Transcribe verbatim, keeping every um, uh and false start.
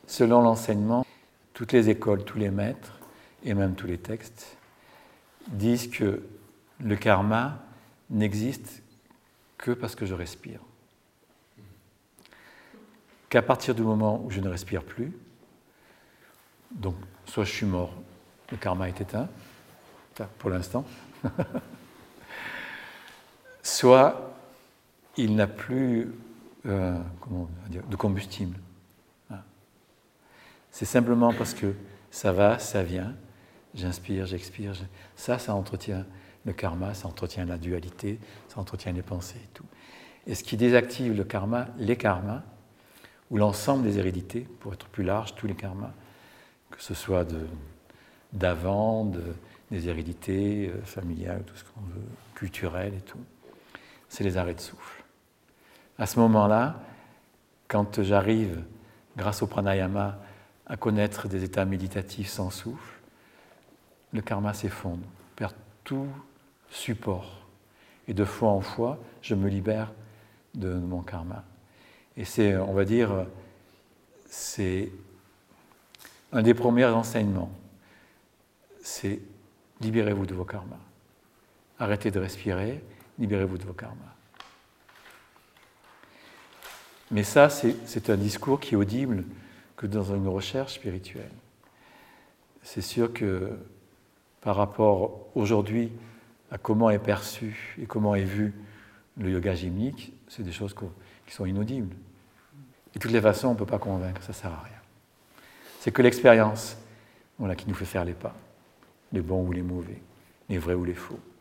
selon l'enseignement, toutes les écoles, tous les maîtres, et même tous les textes, disent que le karma n'existe que parce que je respire. Qu'à partir du moment où je ne respire plus, donc soit je suis mort, le karma est éteint, pour l'instant, soit il n'a plus euh, comment dire, de combustible. C'est simplement parce que ça va, ça vient, j'inspire, j'expire, je... ça, ça entretient le karma, ça entretient la dualité, ça entretient les pensées et tout. Et ce qui désactive le karma, les karmas, ou l'ensemble des hérédités, pour être plus large, tous les karmas, que ce soit de, d'avant, de, des hérédités euh, familiales, tout ce qu'on veut, culturelles et tout, c'est les arrêts de souffle. À ce moment-là, quand j'arrive, grâce au pranayama, à connaître des états méditatifs sans souffle, le karma s'effondre, perd tout support. Et de fois en fois, je me libère de mon karma. Et c'est, on va dire, c'est un des premiers enseignements. C'est libérez-vous de vos karmas. Arrêtez de respirer, libérez-vous de vos karmas. Mais ça, c'est, c'est un discours qui est audible que dans une recherche spirituelle. C'est sûr que par rapport aujourd'hui à comment est perçu et comment est vu le yoga gymnique, c'est des choses qui sont inaudibles. Et de toutes les façons, on ne peut pas convaincre, ça ne sert à rien. C'est que l'expérience, voilà, qui nous fait faire les pas, les bons ou les mauvais, les vrais ou les faux.